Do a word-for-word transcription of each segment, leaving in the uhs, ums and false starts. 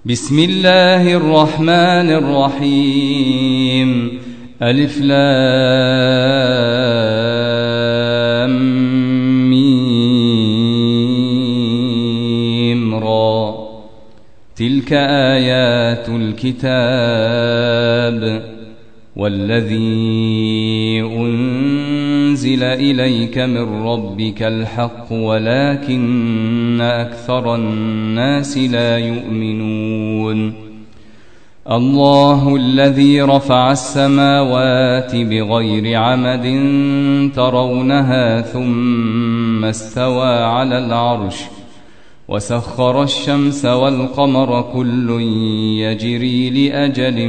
بسم الله الرحمن الرحيم. ألف لام ميم را. تلك آيات الكتاب والذي أنزل إليك من ربك الحق ولكن أكثر الناس لا يؤمنون. الله الذي رفع السماوات بغير عمد ترونها ثم استوى على العرش وسخر الشمس والقمر كل يجري لأجل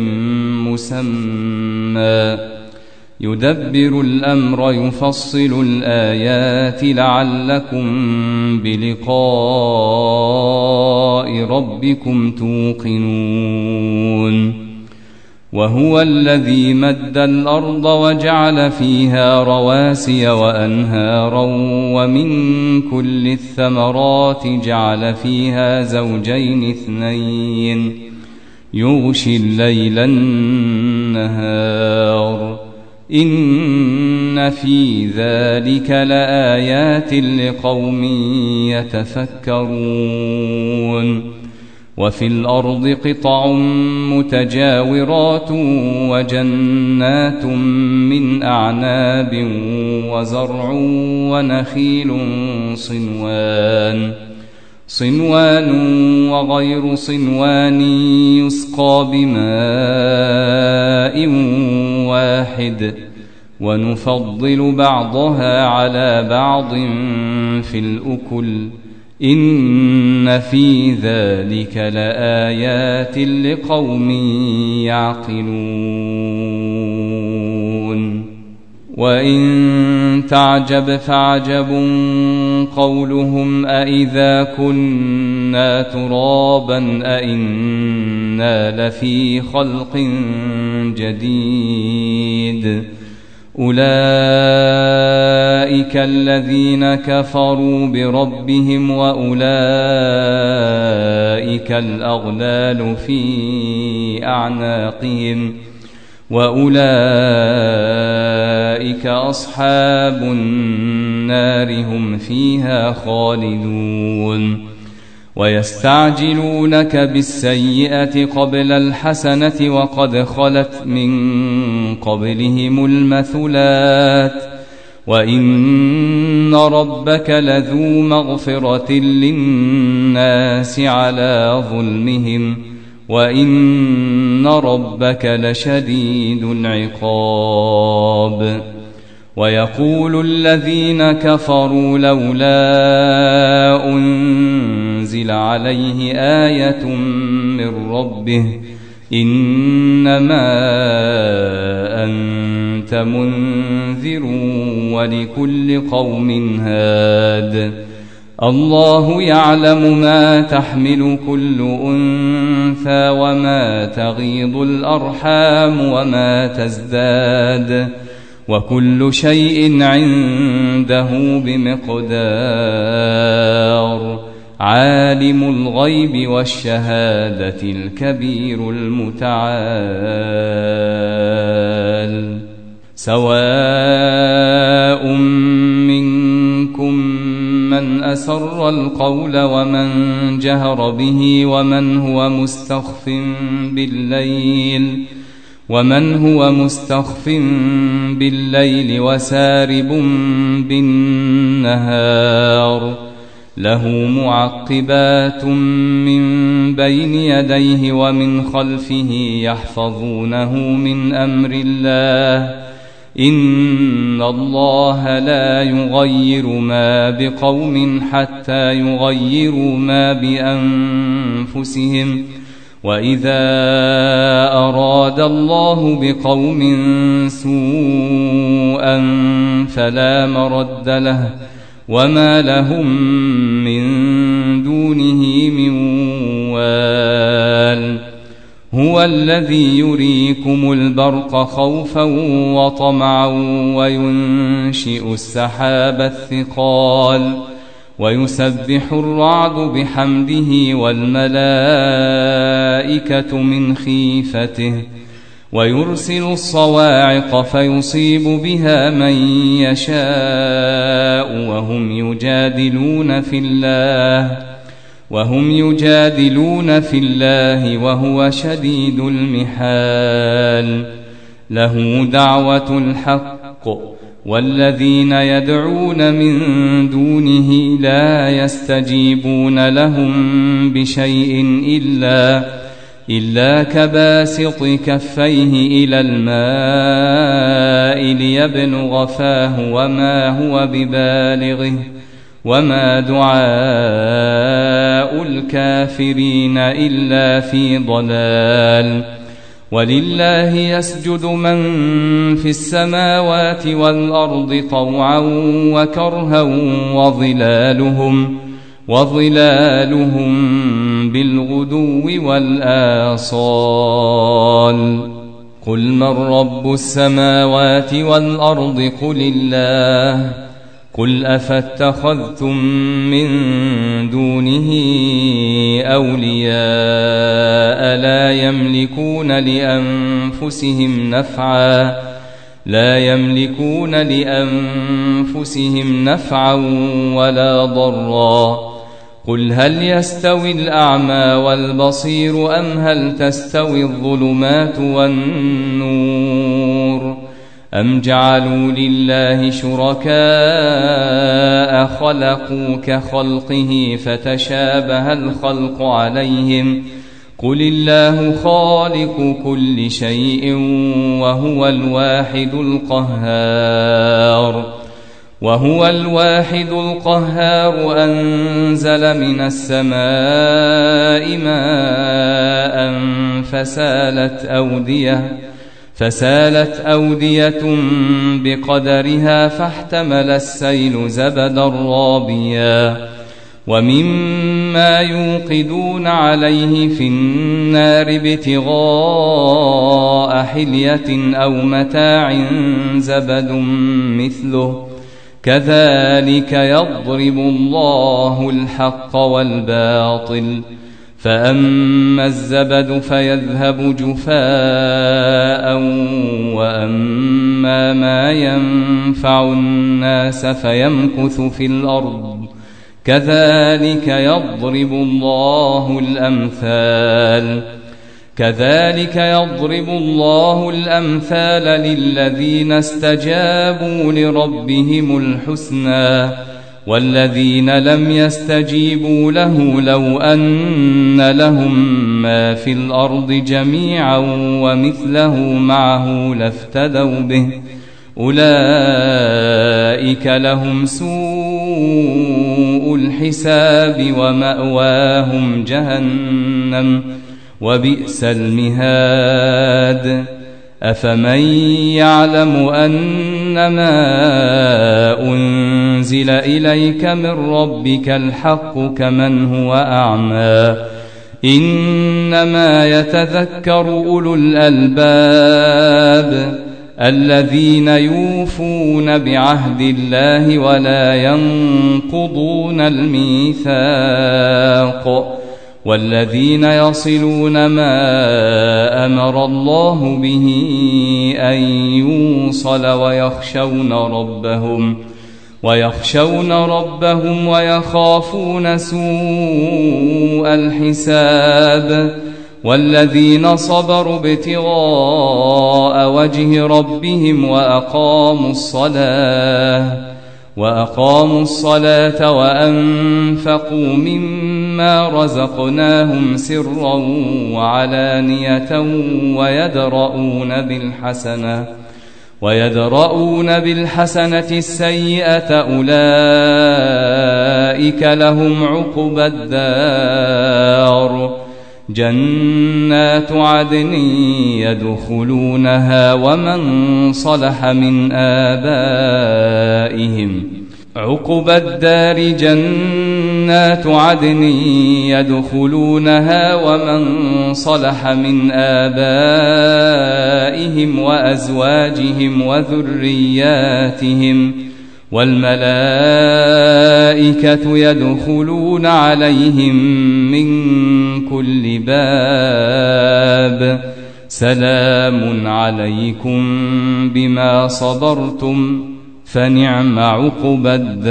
مسمى يدبر الأمر يفصل الآيات لعلكم بلقاء ربكم توقنون. وهو الذي مد الأرض وجعل فيها رواسي وأنهارا ومن كل الثمرات جعل فيها زوجين اثنين يغشي الليل النهار إن في ذلك لآيات لقوم يتفكرون. وفي الأرض قطع متجاورات وجنات من أعناب وزرع ونخيل صنوان صنوان وغير صنوان يسقى بماء واحد ونفضل بعضها على بعض في الأكل إن في ذلك لآيات لقوم يعقلون. وإن تعجب فعجب قولهم أإذا كنا ترابا أإنا لفي خلق جديد أولئك الذين كفروا بربهم وأولئك الأغلال في أعناقهم وأولئك أصحاب النار هم فيها خالدون. ويستعجلونك بالسيئة قبل الحسنة وقد خلت من قبلهم المثلات وإن ربك لذو مغفرة للناس على ظلمهم وإن ربك لشديد العقاب. ويقول الذين كفروا لولا أنزل عليه آية من ربه إنما أنت منذر ولكل قوم هاد الله يعلم ما تحمل كل أنثى وما تغيض الأرحام وما تزداد وكل شيء عنده بمقدار. عالم الغيب والشهادة الكبير المتعال. سواء منكم من أسر القول ومن جهر به ومن هو مستخف بالليل ومن هو مستخف بالليل وسارب بالنهار له معقبات من بين يديه ومن خلفه يحفظونه من أمر الله إن الله لا يغير ما بقوم حتى يغيروا ما بأنفسهم وإذا أراد الله بقوم سوءا فلا مرد له وما لهم من دونه من وال. هو الذي يريكم البرق خوفا وطمعا وينشئ السحاب الثقال ويسبح الرعد بحمده والملائكة الملائكة من خيفته ويرسل الصواعق فيصيب بها من يشاء وهم يجادلون في الله وهم يجادلون في الله وهو شديد المحال. له دعوة الحق والذين يدعون من دونه لا يستجيبون لهم بشيء إلا إلا كباسط كفيه إلى الماء ليبلغ فاه وما هو ببالغه وما دعاء الكافرين إلا في ضلال. ولله يسجد من في السماوات والأرض طوعا وكرها وظلالهم وظلالهم بالغدو والآصال. قل من رب السماوات والأرض قل الله قل أفاتخذتم من دونه أولياء لا يملكون لأنفسهم نفعا لا يملكون لأنفسهم نفعا ولا ضرا. قل هل يستوي الأعمى والبصير أم هل تستوي الظلمات والنور أم جعلوا لله شركاء خلقوا كخلقه فتشابه الخلق عليهم قل الله خالق كل شيء وهو الواحد القهار وهو الواحد القهار. أنزل من السماء ماء فسالت أودية فسالت أودية بقدرها فاحتمل السيل زبدا رابيا ومما يوقدون عليه في النار ابتغاء حلية أو متاع زبد مثله كذلك يضرب الله الحق والباطل. فأما الزبد فيذهب جفاء وأما ما ينفع الناس فيمكث في الأرض كذلك يضرب الله الأمثال كذلك يضرب الله الأمثال للذين استجابوا لربهم الحسنى والذين لم يستجيبوا له لو أن لهم ما في الأرض جميعا ومثله معه لافتدوا به أولئك لهم سوء الحساب ومأواهم جهنم وبئس المهاد. أفمن يعلم أنما أنزل إليك من ربك الحق كمن هو أعمى إنما يتذكر أولو الألباب الذين يوفون بعهد الله ولا ينقضون الميثاق والذين يصلون ما أمر الله به أن يوصل ويخشون ربهم ويخشون ربهم ويخافون سوء الحساب والذين صبروا ابتغاء وجه ربهم وأقاموا الصلاة وأقاموا الصلاة وأنفقوا مما رزقناهم سرا وعلانية ويدرؤون بالحسنة ويدرؤون بالحسنة السيئة أولئك لهم عقبى الدار جنات عدن يدخلونها ومن صلح من آبائهم عقبى الدار جنات عدن يدخلونها ومن صلح من آبائهم وأزواجهم وذرياتهم والملائكة يدخلون عليهم من كل باب سلام عليكم بما صبرتم فنعم عقبى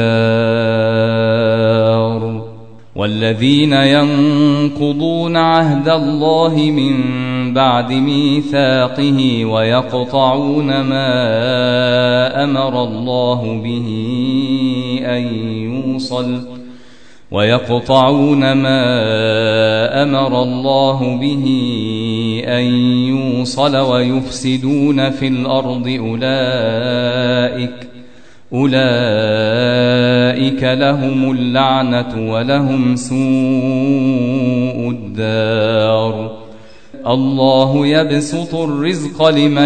الدار. والذين ينقضون عهد الله من بعد ميثاقه ويقطعون ما أمر الله به أن يوصل ويقطعون ما أمر الله به أن يوصل ويفسدون في الأرض أولئك أولئك لهم اللعنة ولهم سوء الدار. الله يبسط الرزق لمن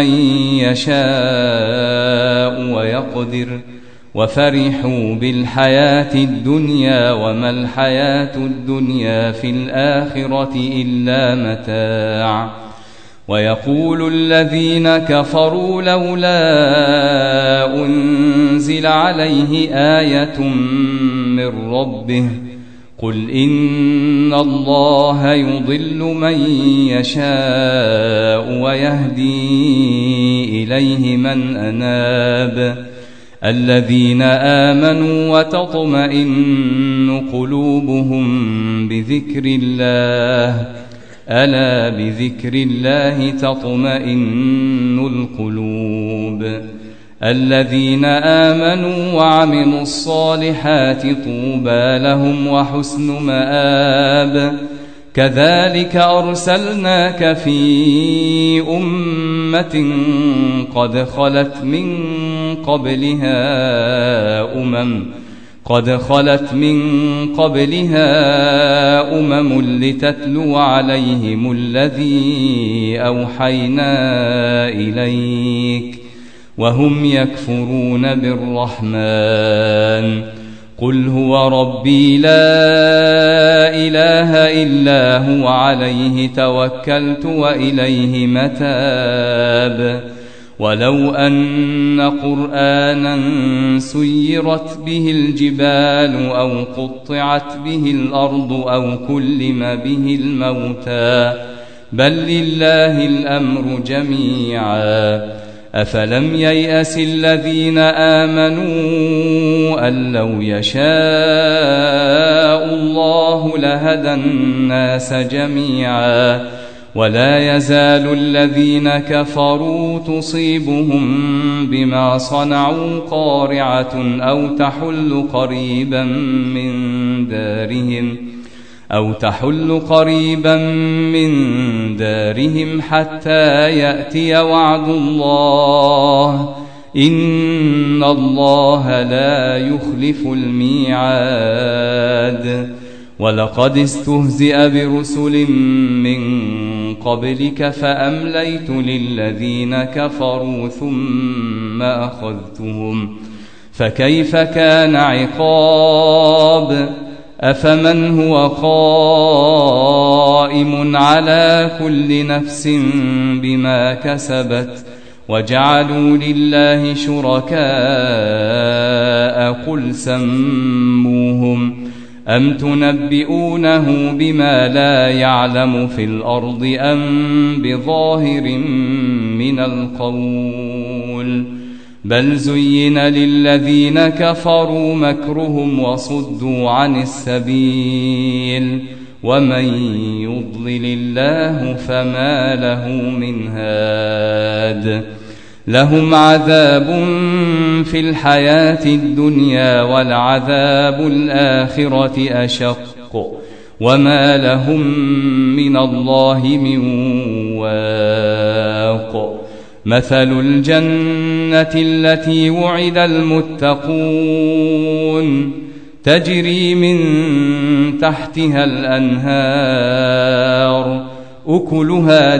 يشاء ويقدر وفرحوا بالحياة الدنيا وما الحياة الدنيا في الآخرة إلا متاع. ويقول الذين كفروا لولا أنزل عليه آية من ربه قل إن الله يضل من يشاء ويهدي إليه من أناب الذين آمنوا وتطمئن قلوبهم بذكر الله ألا بذكر الله تطمئن القلوب. الذين آمنوا وعملوا الصالحات طوبى لهم وحسن مآب. كذلك أرسلناك في أمة قد خلت من قبلها أمم قد خلت من قبلها أمم لتتلو عليهم الذي أوحينا إليك وهم يكفرون بالرحمن. قل هو ربي لا إله إلا هو عليه توكلت وإليه متاب. ولو أن قرآنا سيرت به الجبال أو قطعت به الأرض أو كلم به الموتى بل لله الأمر جميعا. أفلم ييأس الذين آمنوا أن لو يشاء الله لهدى الناس جميعا ولا يزال الذين كفروا تصيبهم بما صنعوا قارعة أو تحل قريبا من دارهم أو تحل قريبا من دارهم حتى يأتي وعد الله إن الله لا يخلف الميعاد. ولقد استهزئ برسل من قبلك فأمليت للذين كفروا ثم أخذتهم فكيف كان عقاب. أفمن هو قائم على كل نفس بما كسبت وجعلوا لله شركاء قل سموهم أم تنبئونه بما لا يعلم في الأرض أم بظاهر من القول بل زين للذين كفروا مكرهم وصدوا عن السبيل ومن يضلل الله فما له من هاد. لهم عذاب في الحياة الدنيا والعذاب الآخرة أشق وما لهم من الله من واق. مثل الجنة التي وعد المتقون تجري من تحتها الأنهار أكلها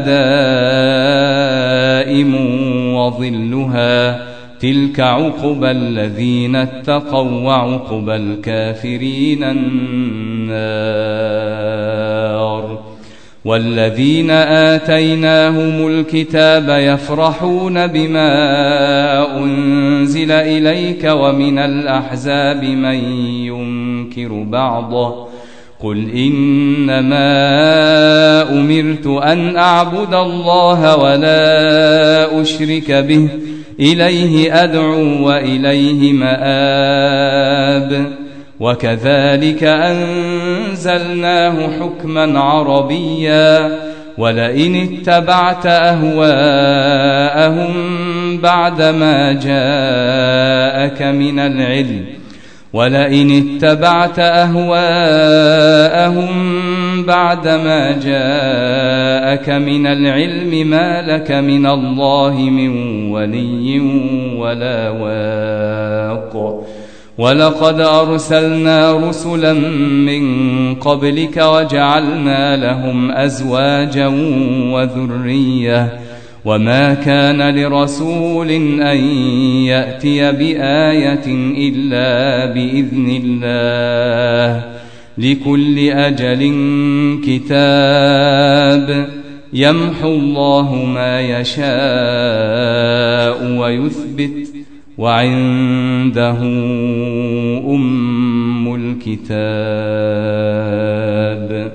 دائم وظلها تلك عقبى الذين اتقوا وعقبى الكافرين النار. والذين آتيناهم الكتاب يفرحون بما أنزل إليك ومن الأحزاب من ينكر بعضه قل إنما أمرت أن أعبد الله ولا أشرك به إليه أدعو وإليه مآب وكذلك أنزلناه حكما عربيا ولئن اتبعت أهواءهم بعدما جاءك من العلم ولئن اتبعت أهواءهم بعدما جاءك من العلم ما لك من الله من ولي ولا واق ولقد أرسلنا رسلا من قبلك وجعلنا لهم أزواجا وذرية وما كان لرسول أن يأتي بآية إلا بإذن الله لكل أجل كتاب يمحو الله ما يشاء ويثبت وعنده أم الكتاب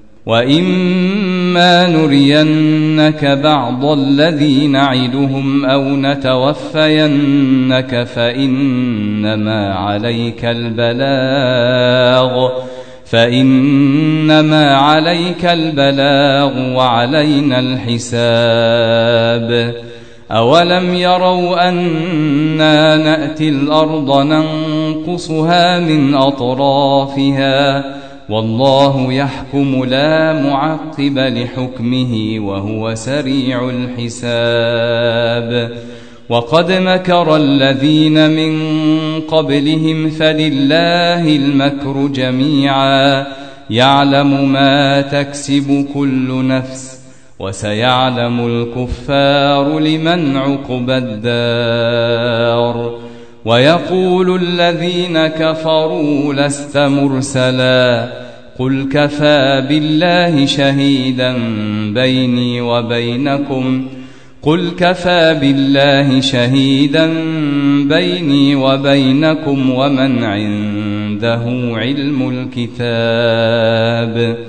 وإما نرينك بعض الذي نعدهم أو نتوفينك فإنما عليك البلاغ فإنما عليك البلاغ وعلينا الحساب أولم يروا أنا نأتي الأرض ننقصها من أطرافها والله يحكم لا معقب لحكمه وهو سريع الحساب وقد مكر الذين من قبلهم فلله المكر جميعا يعلم ما تكسب كل نفس وسيعلم الكفار لمن عقبى الدار ويقول الذين كفروا لست مرسلا قل كفى بالله شهيدا بيني وبينكم قل كفى بالله شهيدا بيني وبينكم ومن عنده علم الكتاب